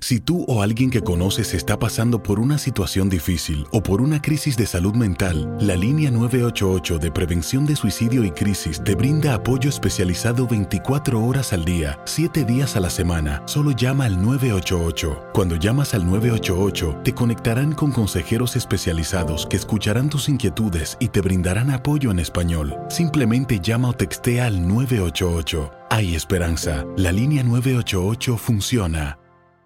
Si tú o alguien que conoces está pasando por una situación difícil o por una crisis de salud mental, la línea 988 de prevención de suicidio y crisis te brinda apoyo especializado 24 horas al día, 7 días a la semana. Solo llama al 988. Cuando llamas al 988, te conectarán con consejeros especializados que escucharán tus inquietudes y te brindarán apoyo en español. Simplemente llama o textea al 988. Hay esperanza. La línea 988 funciona.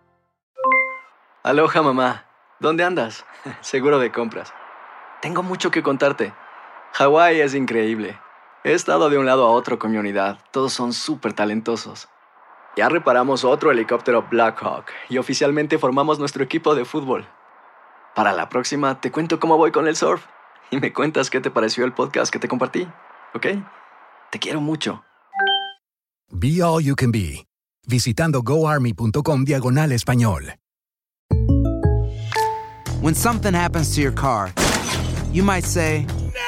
Aloha, mamá. ¿Dónde andas? Seguro de compras. Tengo mucho que contarte. Hawái es increíble. He estado de un lado a otro con mi unidad. Todos son súper talentosos. Ya reparamos otro helicóptero Blackhawk y oficialmente formamos nuestro equipo de fútbol. Para la próxima te cuento cómo voy con el surf y me cuentas qué te pareció el podcast que te compartí, ¿ok? Te quiero mucho. Be All You Can Be, visitando goarmy.com/español. When something happens to your car, you might say,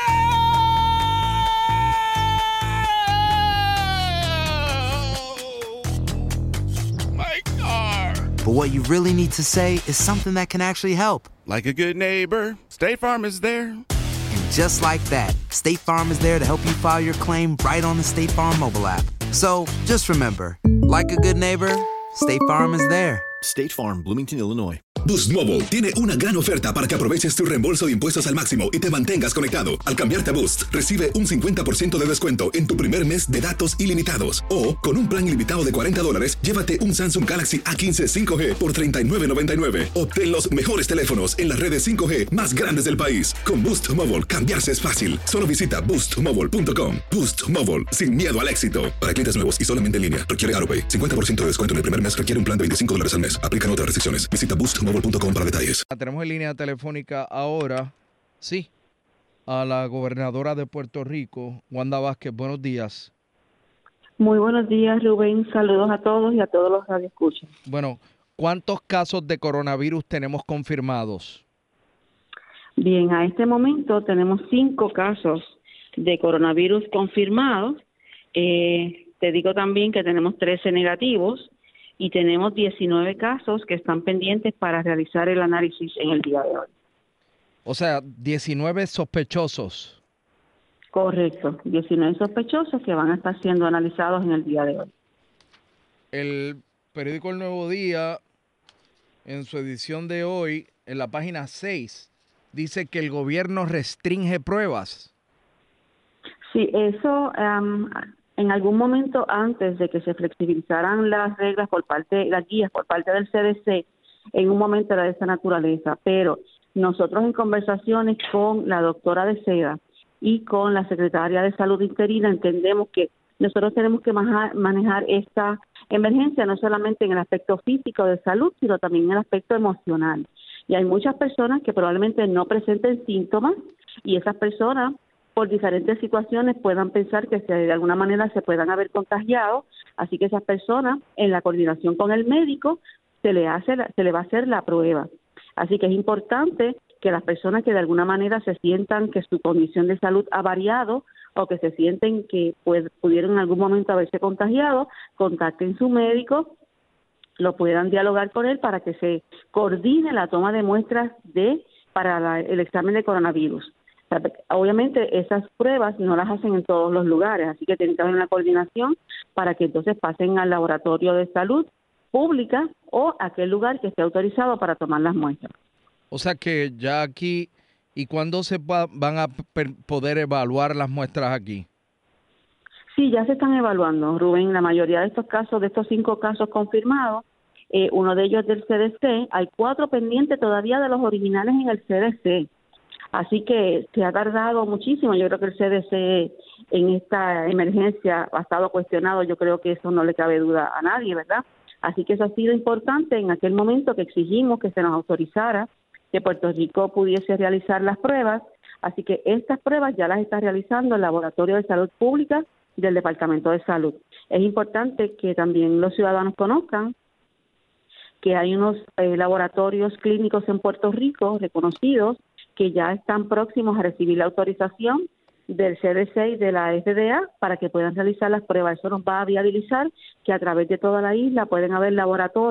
My car! but what you really need to say is something that can actually help. Like a good neighbor, State Farm is there. And just like that, State Farm is there to help you file your claim right on the State Farm mobile app. So just remember, like a good neighbor, State Farm is there. State Farm, Bloomington, Illinois. Boost Mobile tiene una gran oferta para que aproveches tu reembolso de impuestos al máximo y te mantengas conectado. Al cambiarte a Boost, recibe un 50% de descuento en tu primer mes de datos ilimitados. O, con un plan ilimitado de $40, llévate un Samsung Galaxy A15 5G por $39.99. Obtén los mejores teléfonos en las redes 5G más grandes del país. Con Boost Mobile, cambiarse es fácil. Solo visita boostmobile.com. Boost Mobile, sin miedo al éxito. Para clientes nuevos y solamente en línea, requiere AutoPay. 50% de descuento en el primer mes requiere un plan de $25 al mes. Aplican otras restricciones. Visita boostmobile.com para detalles. Tenemos en línea telefónica ahora, sí, a la gobernadora de Puerto Rico, Wanda Vázquez. Buenos días. Muy buenos días, Rubén. Saludos a todos y a todos los radioescuchas. Bueno, ¿cuántos casos de coronavirus tenemos confirmados? Bien, a este momento tenemos 5 casos de coronavirus confirmados. Te digo también que tenemos 13 negativos. Y tenemos 19 casos que están pendientes para realizar el análisis en el día de hoy. O sea, 19 sospechosos. Correcto, 19 sospechosos que van a estar siendo analizados en el día de hoy. El periódico El Nuevo Día, en su edición de hoy, en la página 6, dice que el gobierno restringe pruebas. Sí, eso... en algún momento antes de que se flexibilizaran las reglas las guías por parte del CDC, en un momento era de esa naturaleza, pero nosotros en conversaciones con la doctora de Seda y con la secretaria de Salud interina entendemos que nosotros tenemos que manejar esta emergencia no solamente en el aspecto físico de salud, sino también en el aspecto emocional. Y hay muchas personas que probablemente no presenten síntomas y esas personas por diferentes situaciones puedan pensar que de alguna manera se puedan haber contagiado, así que esas personas en la coordinación con el médico se le va a hacer la prueba. Así que es importante que las personas que de alguna manera se sientan que su condición de salud ha variado o que se sienten que pudieron en algún momento haberse contagiado, contacten su médico, lo puedan dialogar con él para que se coordine la toma de muestras para el examen de coronavirus. Obviamente esas pruebas no las hacen en todos los lugares, así que tiene que haber una coordinación para que entonces pasen al laboratorio de salud pública o a aquel lugar que esté autorizado para tomar las muestras. O sea que ya aquí, ¿y cuándo se van a poder evaluar las muestras aquí? Sí, ya se están evaluando, Rubén. La mayoría de estos casos, de estos 5 casos confirmados, uno de ellos es del CDC, hay 4 pendientes todavía de los originales en el CDC. Así que se ha tardado muchísimo. Yo creo que el CDC en esta emergencia ha estado cuestionado. Yo creo que eso no le cabe duda a nadie, ¿verdad? Así que eso ha sido importante en aquel momento que exigimos que se nos autorizara que Puerto Rico pudiese realizar las pruebas. Así que estas pruebas ya las está realizando el Laboratorio de Salud Pública del Departamento de Salud. Es importante que también los ciudadanos conozcan que hay unos laboratorios clínicos en Puerto Rico reconocidos que ya están próximos a recibir la autorización del CDC y de la FDA para que puedan realizar las pruebas. Eso nos va a viabilizar que a través de toda la isla pueden haber laboratorios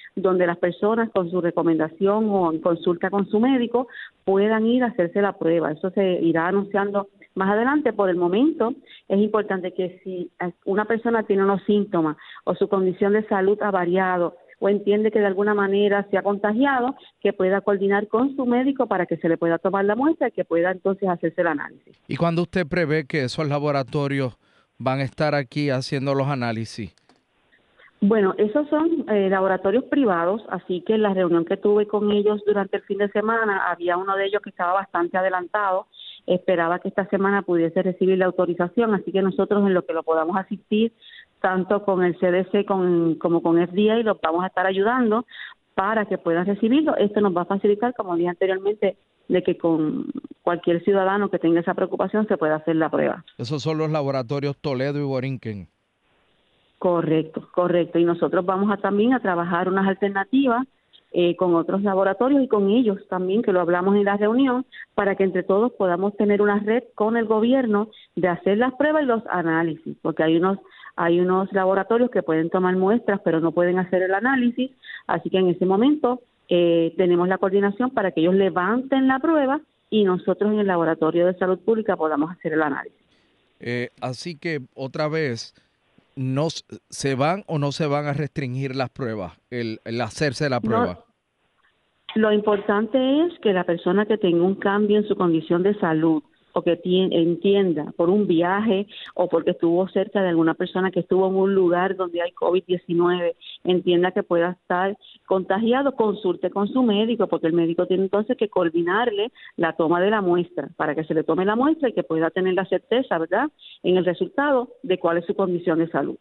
donde las personas con su recomendación o en consulta con su médico puedan ir a hacerse la prueba. Eso se irá anunciando más adelante. Por el momento es importante que si una persona tiene unos síntomas o su condición de salud ha variado o entiende que de alguna manera se ha contagiado, que pueda coordinar con su médico para que se le pueda tomar la muestra y que pueda entonces hacerse el análisis. ¿Y cuándo usted prevé que esos laboratorios van a estar aquí haciendo los análisis? Bueno, esos son laboratorios privados, así que en la reunión que tuve con ellos durante el fin de semana, había uno de ellos que estaba bastante adelantado, esperaba que esta semana pudiese recibir la autorización, así que nosotros en lo que lo podamos asistir, tanto con el CDC como con FDA, y los vamos a estar ayudando para que puedan recibirlo. Esto nos va a facilitar, como dije anteriormente, de que con cualquier ciudadano que tenga esa preocupación se pueda hacer la prueba. Esos son los laboratorios Toledo y Borinquen. Correcto. Y nosotros vamos también a trabajar unas alternativas con otros laboratorios y con ellos también, que lo hablamos en la reunión, para que entre todos podamos tener una red con el gobierno de hacer las pruebas y los análisis, porque hay unos laboratorios que pueden tomar muestras pero no pueden hacer el análisis, así que en ese momento tenemos la coordinación para que ellos levanten la prueba y nosotros en el Laboratorio de Salud Pública podamos hacer el análisis. Así que otra vez, ¿no se van o no se van a restringir las pruebas, el hacerse la prueba? No, lo importante es que la persona que tenga un cambio en su condición de salud o que entienda por un viaje o porque estuvo cerca de alguna persona que estuvo en un lugar donde hay COVID-19, entienda que pueda estar contagiado, consulte con su médico, porque el médico tiene entonces que coordinarle la toma de la muestra para que se le tome la muestra y que pueda tener la certeza, ¿verdad?, en el resultado de cuál es su condición de salud.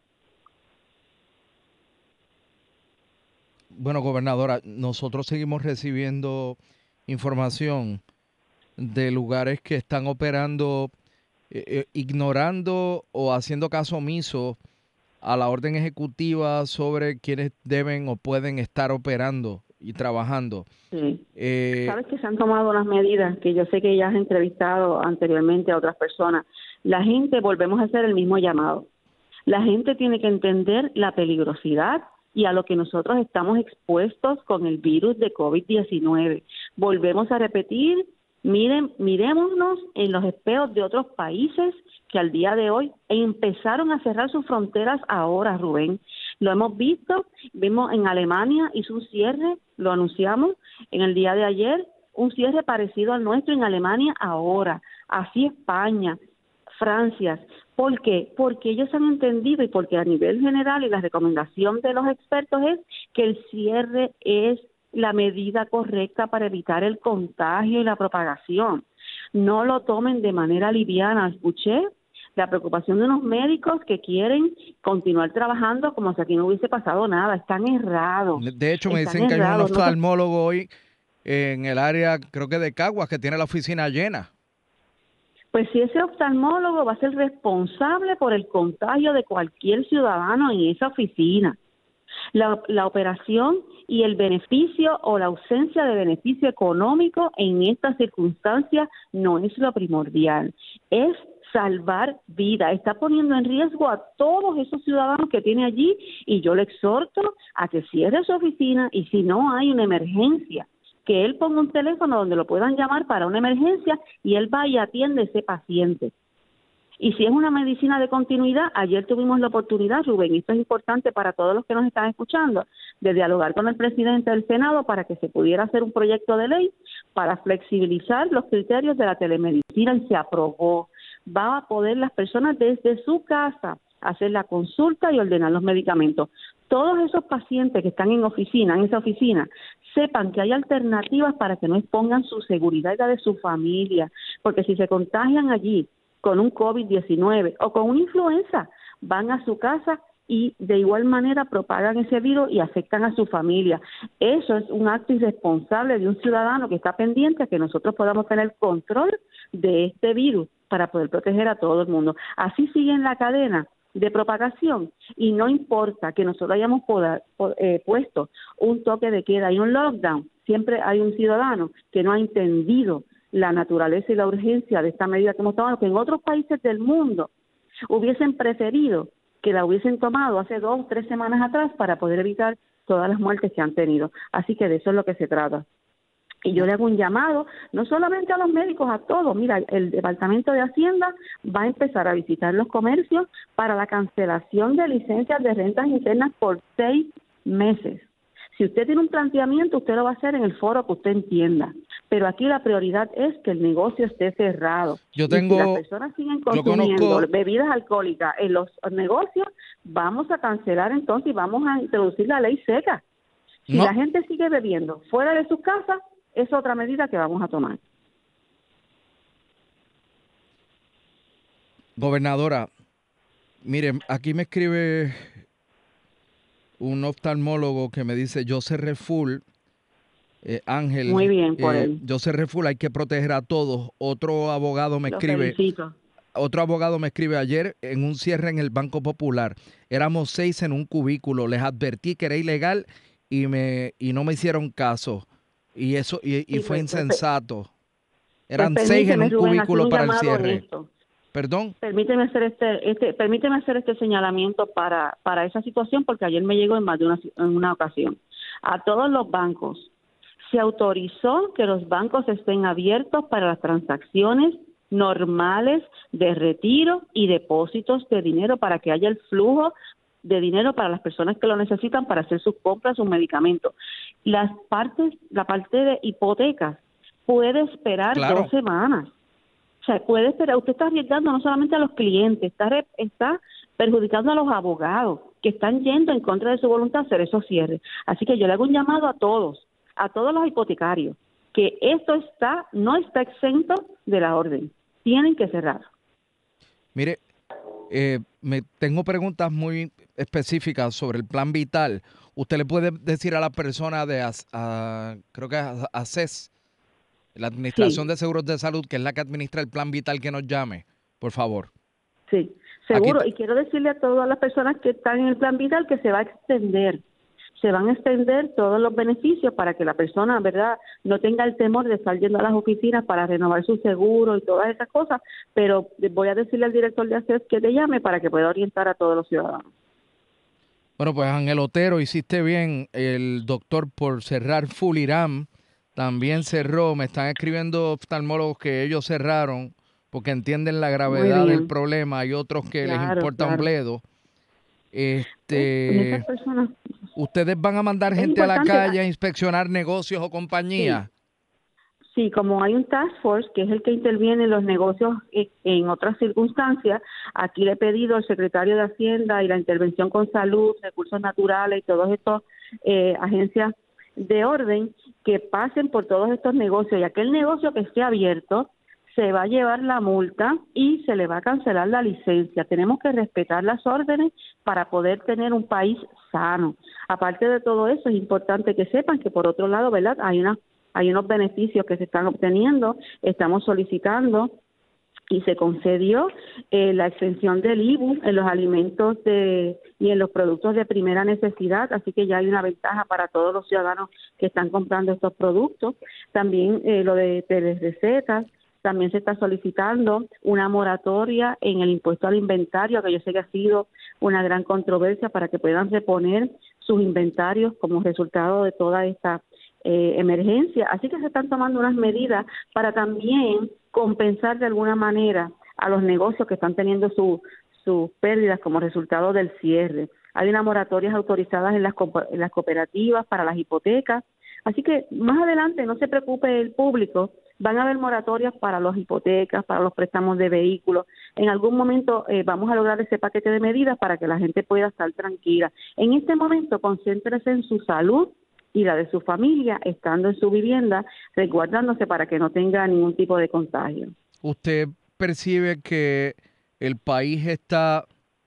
Bueno, gobernadora, nosotros seguimos recibiendo información de lugares que están operando, ignorando o haciendo caso omiso a la orden ejecutiva sobre quienes deben o pueden estar operando y trabajando. Sí. Sabes que se han tomado unas medidas que yo sé que ya has entrevistado anteriormente a otras personas. La gente, volvemos a hacer el mismo llamado. La gente tiene que entender la peligrosidad y a lo que nosotros estamos expuestos con el virus de COVID-19. Volvemos a repetir, mirémonos en los espejos de otros países que al día de hoy empezaron a cerrar sus fronteras ahora, Rubén. Lo hemos visto, vimos en Alemania, hizo un cierre, lo anunciamos en el día de ayer, un cierre parecido al nuestro en Alemania ahora, así España, Francia. ¿Por qué? Porque ellos han entendido y porque a nivel general y la recomendación de los expertos es que el cierre es la medida correcta para evitar el contagio y la propagación. No lo tomen de manera liviana. Escuché la preocupación de unos médicos que quieren continuar trabajando como si aquí no hubiese pasado nada. Están errados. De hecho, me dicen que hay un oftalmólogo hoy en el área, creo que de Caguas, que tiene la oficina llena. Pues si ese oftalmólogo va a ser responsable por el contagio de cualquier ciudadano en esa oficina. La operación y el beneficio o la ausencia de beneficio económico en estas circunstancias no es lo primordial, es salvar vida. Está poniendo en riesgo a todos esos ciudadanos que tiene allí y yo le exhorto a que cierre su oficina y si no hay una emergencia, que él ponga un teléfono donde lo puedan llamar para una emergencia y él va y atiende a ese paciente. Y si es una medicina de continuidad, ayer tuvimos la oportunidad, Rubén, y esto es importante para todos los que nos están escuchando, de dialogar con el presidente del Senado para que se pudiera hacer un proyecto de ley para flexibilizar los criterios de la telemedicina y se aprobó. Va a poder las personas desde su casa hacer la consulta y ordenar los medicamentos. Todos esos pacientes que están en esa oficina, sepan que hay alternativas para que no expongan su seguridad y la de su familia, porque si se contagian allí con un COVID-19 o con una influenza, van a su casa y de igual manera propagan ese virus y afectan a su familia. Eso es un acto irresponsable de un ciudadano que está pendiente a que nosotros podamos tener control de este virus para poder proteger a todo el mundo. Así sigue en la cadena de propagación y no importa que nosotros hayamos puesto un toque de queda y un lockdown, siempre hay un ciudadano que no ha entendido la naturaleza y la urgencia de esta medida que hemos tomado, que en otros países del mundo hubiesen preferido que la hubiesen tomado hace 2 o 3 semanas atrás para poder evitar todas las muertes que han tenido. Así que de eso es lo que se trata. Y yo le hago un llamado, no solamente a los médicos, a todos. Mira, el Departamento de Hacienda va a empezar a visitar los comercios para la cancelación de licencias de rentas internas por 6 meses. Si usted tiene un planteamiento, usted lo va a hacer en el foro que usted entienda. Pero aquí la prioridad es que el negocio esté cerrado. Si las personas siguen consumiendo bebidas alcohólicas en los negocios, vamos a cancelar entonces y vamos a introducir la ley seca. Si la gente sigue bebiendo fuera de sus casas, es otra medida que vamos a tomar. Gobernadora, mire, aquí me escribe un oftalmólogo que me dice, yo cerré full, Ángel. Muy bien, por él. Yo cerré full, hay que proteger a todos. Otro abogado me escribe. Felicito. Otro abogado me escribe ayer en un cierre en el Banco Popular. Éramos 6 en un cubículo. Les advertí que era ilegal y no me hicieron caso. Y eso fue insensato. Eran 6 en un cubículo para el cierre. ¿Perdón? Permíteme hacer este señalamiento para esa situación, porque ayer me llegó en más de una ocasión. A todos los bancos se autorizó que los bancos estén abiertos para las transacciones normales de retiro y depósitos de dinero, para que haya el flujo de dinero para las personas que lo necesitan para hacer sus compras, sus medicamentos. La parte de hipotecas puede esperar 2 semanas. O sea, puede esperar. Usted está arriesgando no solamente a los clientes, está perjudicando a los abogados que están yendo en contra de su voluntad a hacer esos cierres. Así que yo le hago un llamado a todos los hipotecarios, que esto no está exento de la orden. Tienen que cerrar. Mire, tengo preguntas muy específicas sobre el plan vital. ¿Usted le puede decir a la persona creo que ACES, la Administración de Seguros de Salud, que es la que administra el plan vital, que nos llame, por favor? Sí, seguro. Y quiero decirle a todas las personas que están en el plan vital que se va a extender. Se van a extender todos los beneficios para que la persona, ¿verdad?, no tenga el temor de estar yendo a las oficinas para renovar su seguro y todas esas cosas, pero voy a decirle al director de ACES que te llame para que pueda orientar a todos los ciudadanos. Bueno, pues Ángel Otero, hiciste bien. El doctor por cerrar Full-Irán también cerró. Me están escribiendo oftalmólogos que ellos cerraron porque entienden la gravedad del problema. Hay otros que les importa un bledo. ¿Ustedes van a mandar gente a la calle a inspeccionar negocios o compañías? Sí, como hay un task force que es el que interviene en los negocios en otras circunstancias, aquí le he pedido al secretario de Hacienda y la intervención con salud, recursos naturales y todas estas agencias de orden que pasen por todos estos negocios, y aquel negocio que esté abierto se va a llevar la multa y se le va a cancelar la licencia. Tenemos que respetar las órdenes para poder tener un país sano. Aparte de todo eso, es importante que sepan que por otro lado, ¿verdad?, hay unos beneficios que se están obteniendo. Estamos solicitando y se concedió la exención del IBU en los alimentos y en los productos de primera necesidad, así que ya hay una ventaja para todos los ciudadanos que están comprando estos productos. También lo de telerecetas. También se está solicitando una moratoria en el impuesto al inventario, que yo sé que ha sido una gran controversia, para que puedan reponer sus inventarios como resultado de toda esta emergencia. Así que se están tomando unas medidas para también compensar de alguna manera a los negocios que están teniendo sus pérdidas como resultado del cierre. Hay unas moratorias autorizadas en las cooperativas para las hipotecas. Así que más adelante, no se preocupe el público, van a haber moratorias para las hipotecas, para los préstamos de vehículos. En algún momento vamos a lograr ese paquete de medidas para que la gente pueda estar tranquila. En este momento, concéntrese en su salud y la de su familia, estando en su vivienda, resguardándose para que no tenga ningún tipo de contagio. ¿Usted percibe que el país está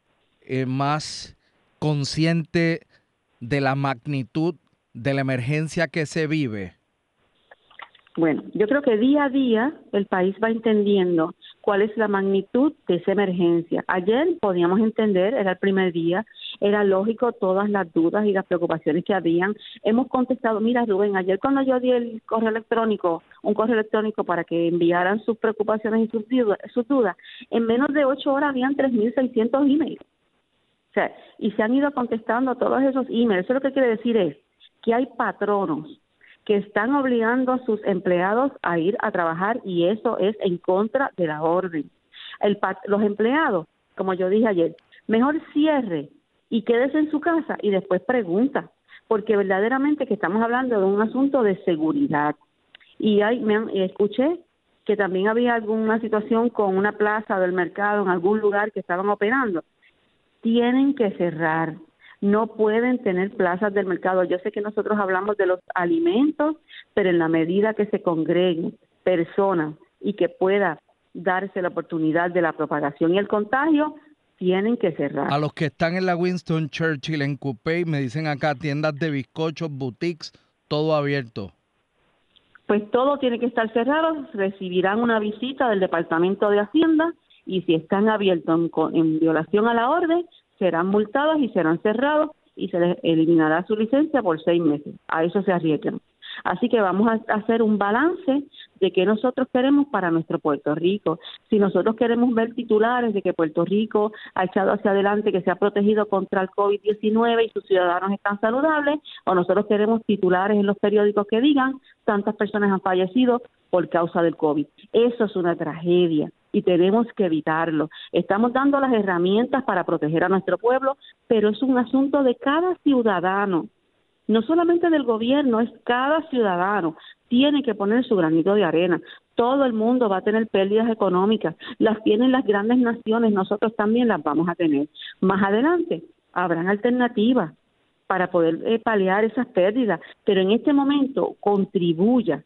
más consciente de la magnitud de la emergencia que se vive? Bueno, yo creo que día a día el país va entendiendo cuál es la magnitud de esa emergencia. Ayer podíamos entender, era el primer día, era lógico todas las dudas y las preocupaciones que habían. Hemos contestado, mira Rubén, ayer cuando yo di un correo electrónico para que enviaran sus preocupaciones y sus dudas, en menos de 8 horas habían 3.600 emails. O sea, y se han ido contestando todos esos emails. Eso lo que quiere decir es que hay patronos que están obligando a sus empleados a ir a trabajar y eso es en contra de la orden. Los empleados, como yo dije ayer, mejor cierre y quédese en su casa y después pregunta, porque verdaderamente que estamos hablando de un asunto de seguridad. Y escuché que también había alguna situación con una plaza del mercado en algún lugar que estaban operando. Tienen que cerrar. No pueden tener plazas del mercado. Yo sé que nosotros hablamos de los alimentos, pero en la medida que se congreguen personas y que pueda darse la oportunidad de la propagación y el contagio, tienen que cerrar. A los que están en la Winston Churchill, en Coupé, me dicen acá, tiendas de bizcochos, boutiques, todo abierto. Pues todo tiene que estar cerrado, recibirán una visita del Departamento de Hacienda y si están abiertos en violación a la orden, serán multados y serán cerrados y se les eliminará su licencia por 6 meses. A eso se arriesgan. Así que vamos a hacer un balance de qué nosotros queremos para nuestro Puerto Rico. Si nosotros queremos ver titulares de que Puerto Rico ha echado hacia adelante, que se ha protegido contra el COVID-19 y sus ciudadanos están saludables, o nosotros queremos titulares en los periódicos que digan tantas personas han fallecido por causa del COVID. Eso es una tragedia y tenemos que evitarlo. Estamos dando las herramientas para proteger a nuestro pueblo, pero es un asunto de cada ciudadano. No solamente del gobierno, es cada ciudadano. Tiene que poner su granito de arena. Todo el mundo va a tener pérdidas económicas. Las tienen las grandes naciones, nosotros también las vamos a tener. Más adelante habrán alternativas para poder paliar esas pérdidas, pero en este momento contribuya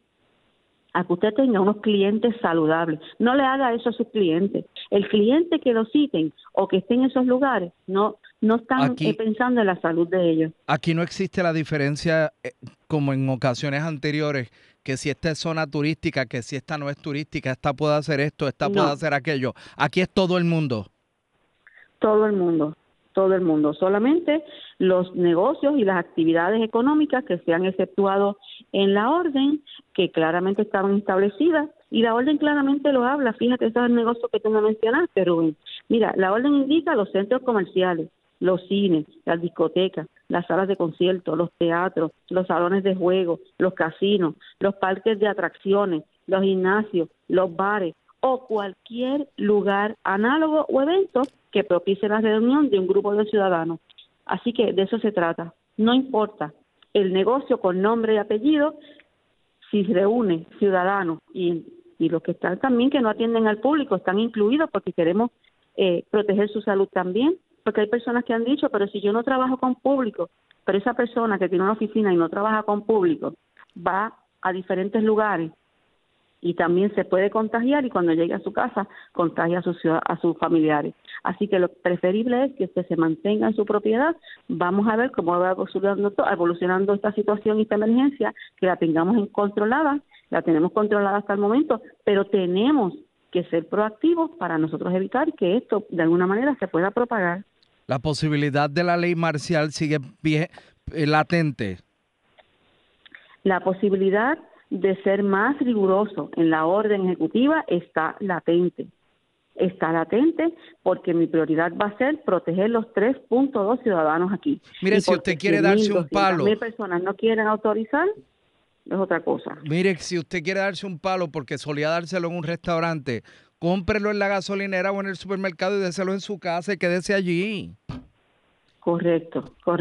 a que usted tenga unos clientes saludables. No le haga eso a sus clientes. El cliente que lo citen o que esté en esos lugares no están pensando en la salud de ellos. Aquí no existe la diferencia como en ocasiones anteriores, que si esta es zona turística, que si esta no es turística, esta puede hacer esto, esta puede hacer aquello. Aquí es todo el mundo. Todo el mundo. Todo el mundo, solamente los negocios y las actividades económicas que se han exceptuado en la orden, que claramente estaban establecidas, y la orden claramente lo habla. Fíjate, ese es el negocio que tú me mencionaste, Rubén. Mira, la orden indica los centros comerciales, los cines, las discotecas, las salas de conciertos, los teatros, los salones de juego, los casinos, los parques de atracciones, los gimnasios, los bares, o cualquier lugar análogo o evento que propicie la reunión de un grupo de ciudadanos. Así que de eso se trata. No importa el negocio con nombre y apellido, si reúne ciudadanos y los que están también que no atienden al público están incluidos porque queremos proteger su salud también, porque hay personas que han dicho, pero si yo no trabajo con público, pero esa persona que tiene una oficina y no trabaja con público va a diferentes lugares y también se puede contagiar y cuando llegue a su casa contagia a sus familiares. Así que lo preferible es que usted se mantenga en su propiedad. Vamos a ver cómo va evolucionando esta situación y esta emergencia, que la tengamos controlada. La tenemos controlada hasta el momento, pero tenemos que ser proactivos para nosotros evitar que esto de alguna manera se pueda propagar. La posibilidad de la ley marcial sigue latente. La posibilidad de ser más riguroso en la orden ejecutiva está latente. Está latente porque mi prioridad va a ser proteger los 3.2 ciudadanos aquí. Mire, si usted quiere darse un palo, 100,000 personas no quieren autorizar, es otra cosa. Mire, si usted quiere darse un palo porque solía dárselo en un restaurante, cómprelo en la gasolinera o en el supermercado y déselo en su casa y quédese allí. Correcto.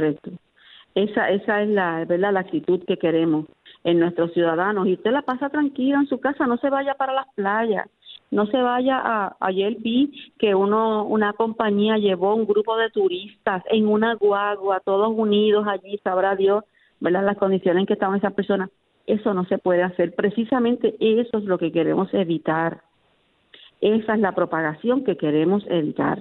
Esa es ¿verdad? La actitud que queremos en nuestros ciudadanos. Y usted la pasa tranquila en su casa, no se vaya para las playas, no se vaya ayer vi que una compañía llevó un grupo de turistas en una guagua, todos unidos allí, sabrá Dios, ¿verdad? Las condiciones en que estaban esas personas. Eso no se puede hacer. Precisamente eso es lo que queremos evitar. Esa es la propagación que queremos evitar.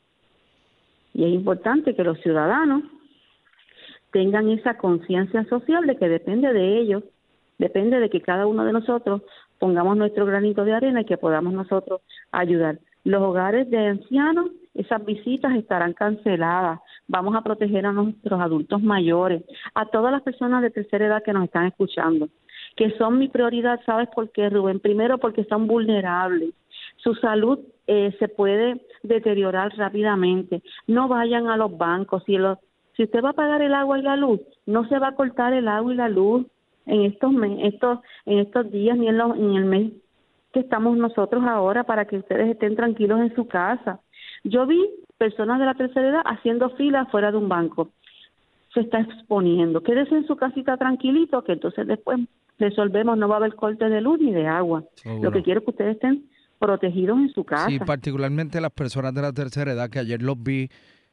Y es importante que los ciudadanos tengan esa conciencia social de que depende de ellos, depende de que cada uno de nosotros pongamos nuestro granito de arena y que podamos nosotros ayudar. Los hogares de ancianos, esas visitas estarán canceladas. Vamos a proteger a nuestros adultos mayores, a todas las personas de tercera edad que nos están escuchando, que son mi prioridad. ¿Sabes por qué, Rubén? Primero, porque son vulnerables. Su salud se puede deteriorar rápidamente. No vayan a los bancos. Si usted va a pagar el agua y la luz, no se va a cortar el agua y la luz en estos días ni en el mes que estamos nosotros ahora, para que ustedes estén tranquilos en su casa. Yo vi personas de la tercera edad haciendo fila fuera de un banco. Se está exponiendo. Quédese en su casita tranquilito, que entonces después resolvemos, no va a haber corte de luz ni de agua. Seguro. Lo que quiero es que ustedes estén protegidos en su casa. Sí, particularmente las personas de la tercera edad, que ayer los vi,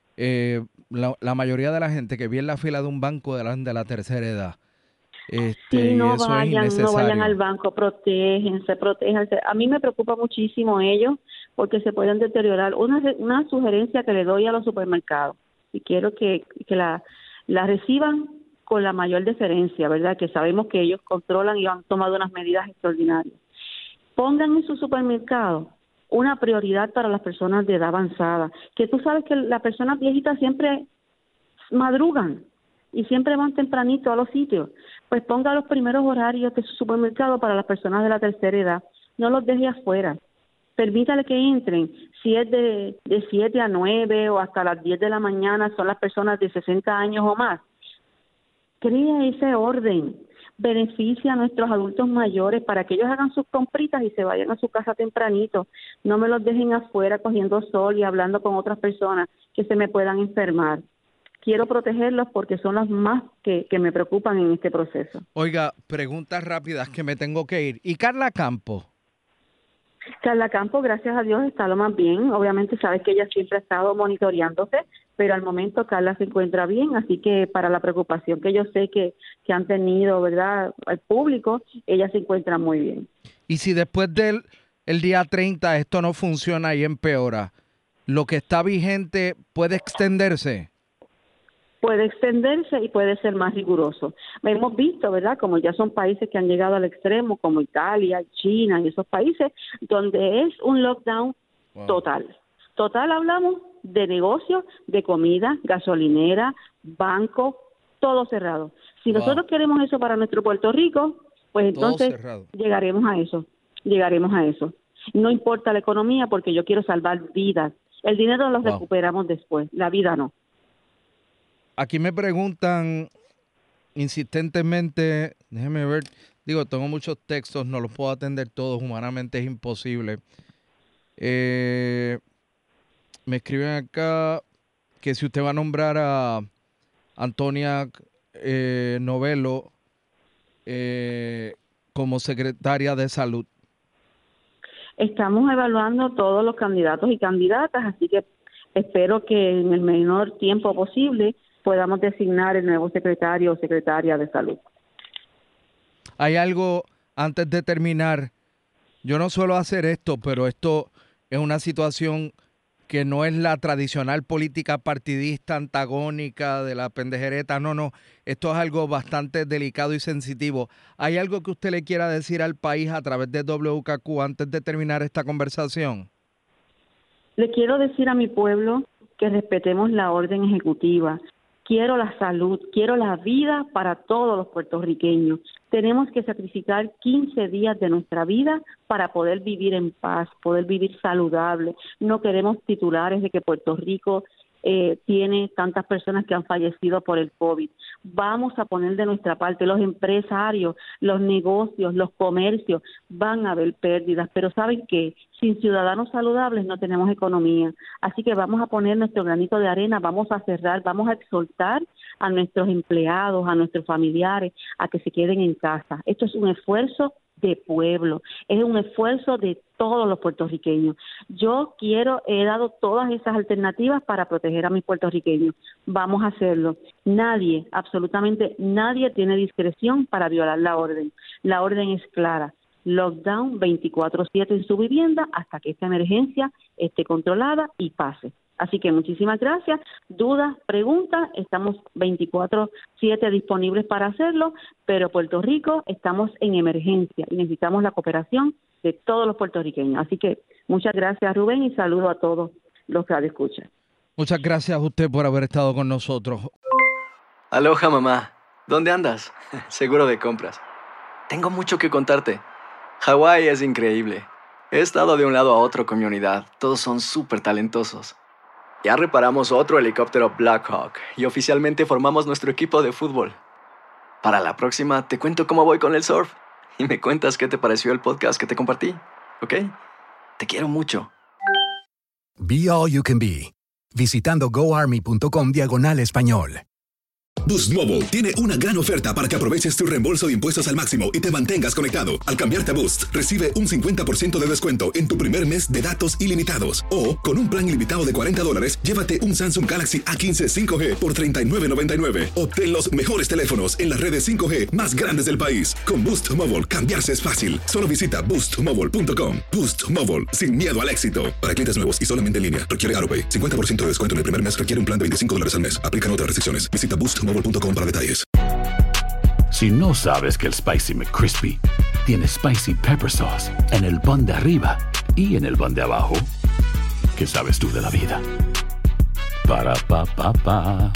la mayoría de la gente que vi en la fila de un banco de la tercera edad. Sí, no eso vayan, es innecesario. no vayan al banco, protéjanse. A mí me preocupa muchísimo ellos, porque se pueden deteriorar. Una sugerencia que le doy a los supermercados, y quiero que la reciban con la mayor deferencia, ¿verdad? Que sabemos que ellos controlan y han tomado unas medidas extraordinarias. Pongan en su supermercado una prioridad para las personas de edad avanzada, que tú sabes que las personas viejitas siempre madrugan y siempre van tempranito a los sitios. Pues ponga los primeros horarios de su supermercado para las personas de la tercera edad. No los deje afuera. Permítale que entren. Si es de 7 a 9 o hasta las 10 de la mañana, son las personas de 60 años o más. Crea ese orden. Beneficia a nuestros adultos mayores para que ellos hagan sus compritas y se vayan a su casa tempranito. No me los dejen afuera cogiendo sol y hablando con otras personas que se me puedan enfermar. Quiero protegerlos porque son las más que me preocupan en este proceso. Oiga, preguntas rápidas que me tengo que ir. ¿Y Carla Campo? Carla Campo, gracias a Dios, está lo más bien. Obviamente sabes que ella siempre ha estado monitoreándose, pero al momento Carla se encuentra bien, así que para la preocupación que yo sé que han tenido, ¿verdad?, al público, ella se encuentra muy bien. Y si después del día 30 esto no funciona y empeora, ¿lo que está vigente puede extenderse? Puede extenderse y puede ser más riguroso. Hemos visto, ¿verdad?, como ya son países que han llegado al extremo, como Italia, China y esos países, donde es un lockdown total. Total, hablamos de negocios, de comida, gasolinera, banco, todo cerrado. Si nosotros queremos eso para nuestro Puerto Rico, pues entonces llegaremos a eso. No importa la economía, porque yo quiero salvar vidas. El dinero lo recuperamos después, la vida no. Aquí me preguntan insistentemente, déjeme ver, tengo muchos textos, no los puedo atender todos, humanamente es imposible. Me escriben acá que si usted va a nombrar a Antonia Novello como secretaria de Salud. Estamos evaluando todos los candidatos y candidatas, así que espero que en el menor tiempo posible podamos designar el nuevo secretario o secretaria de Salud. Hay algo, antes de terminar, yo no suelo hacer esto, pero esto es una situación que no es la tradicional política partidista antagónica de la pendejereta, no, esto es algo bastante delicado y sensitivo. ¿Hay algo que usted le quiera decir al país a través de WKQ antes de terminar esta conversación? Le quiero decir a mi pueblo que respetemos la orden ejecutiva. Quiero la salud, quiero la vida para todos los puertorriqueños. Tenemos que sacrificar 15 días de nuestra vida para poder vivir en paz, poder vivir saludable. No queremos titulares de que Puerto Rico tiene tantas personas que han fallecido por el COVID. Vamos a poner de nuestra parte. Los empresarios, los negocios, los comercios van a haber pérdidas, pero ¿saben qué? Sin ciudadanos saludables no tenemos economía. Así que vamos a poner nuestro granito de arena, vamos a cerrar, vamos a exhortar a nuestros empleados, a nuestros familiares, a que se queden en casa. Esto es un esfuerzo de pueblo, es un esfuerzo de todos los puertorriqueños. He dado todas esas alternativas para proteger a mis puertorriqueños. Vamos a hacerlo. Nadie, absolutamente nadie tiene discreción para violar la orden. La orden es clara. Lockdown 24/7 en su vivienda hasta que esta emergencia esté controlada y pase. Así que muchísimas gracias. Dudas, preguntas, estamos 24/7 disponibles para hacerlo, pero Puerto Rico estamos en emergencia y necesitamos la cooperación de todos los puertorriqueños. Así que muchas gracias, Rubén, y saludo a todos los que escuchan. Muchas gracias a usted por haber estado con nosotros. Aloha, mamá. ¿Dónde andas? Seguro de compras. Tengo mucho que contarte. Hawái es increíble. He estado de un lado a otro con mi unidad. Todos son súper talentosos. Ya reparamos otro helicóptero Blackhawk y oficialmente formamos nuestro equipo de fútbol. Para la próxima te cuento cómo voy con el surf y me cuentas qué te pareció el podcast que te compartí, ¿ok? Te quiero mucho. Be All You Can Be, visitando goarmy.com/español. Boost Mobile tiene una gran oferta para que aproveches tu reembolso de impuestos al máximo y te mantengas conectado. Al cambiarte a Boost, recibe un 50% de descuento en tu primer mes de datos ilimitados. O, con un plan ilimitado de $40, llévate un Samsung Galaxy A15 5G por $39.99. Obtén los mejores teléfonos en las redes 5G más grandes del país. Con Boost Mobile, cambiarse es fácil. Solo visita boostmobile.com. Boost Mobile, sin miedo al éxito. Para clientes nuevos y solamente en línea, requiere AutoPay. 50% de descuento en el primer mes requiere un plan de $25 al mes. Aplican otras restricciones. Visita boostmobile.com para detalles. Si no sabes que el Spicy McCrispy tiene Spicy Pepper Sauce en el pan de arriba y en el pan de abajo, ¿qué sabes tú de la vida? Para, pa, pa, pa.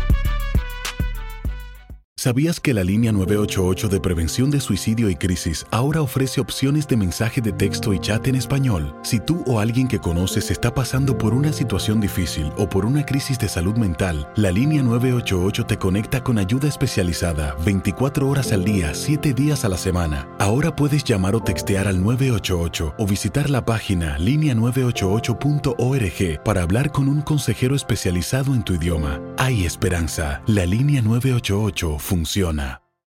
¿Sabías que la línea 988 de prevención de suicidio y crisis ahora ofrece opciones de mensaje de texto y chat en español? Si tú o alguien que conoces está pasando por una situación difícil o por una crisis de salud mental, la línea 988 te conecta con ayuda especializada 24 horas al día, 7 días a la semana. Ahora puedes llamar o textear al 988 o visitar la página linea988.org para hablar con un consejero especializado en tu idioma. Hay esperanza. La línea 988 funciona.